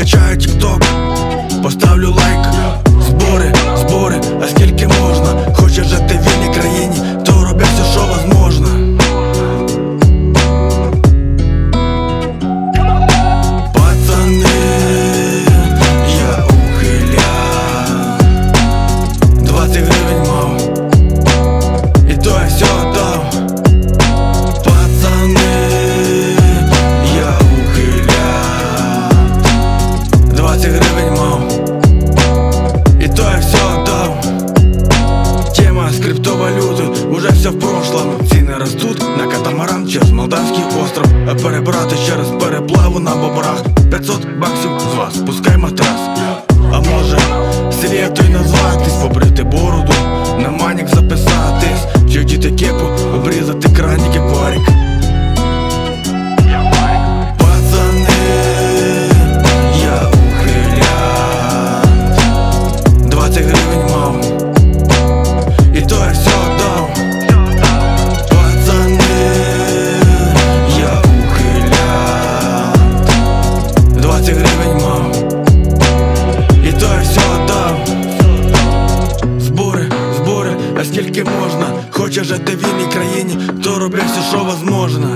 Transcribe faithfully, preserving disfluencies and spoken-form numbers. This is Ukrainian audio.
скачаю тік-ток, поставлю лайк. Збори, збори, а скільки можна? Хочеш жити в вільній країні, то роби все, що возможно. Пацани, я ухиля, двадцять гривень мав, і то я все дав. Пацани, я ухиля, двадцять гривень мав, і то я все дав. Тема з криптовалюти уже все в прошлом. Ціни ростуть на катамаран через Молдавський остров. А перебрати через переплаву на бобрах п'ятсот баксів з вас, пускай матрас. А може світу й назватись, побрити бороду, на манік записатись, чи вдіти кепу, обрізати краник і парик. Пацани, я ухиля, двадцять гривень мав, і то я все дав. Пацани, я ухиля, двадцять гривень мав, і то я все дав. Збори, збори, а скільки можна? Хочеш жити в вільній країні, то роби все, що возможно.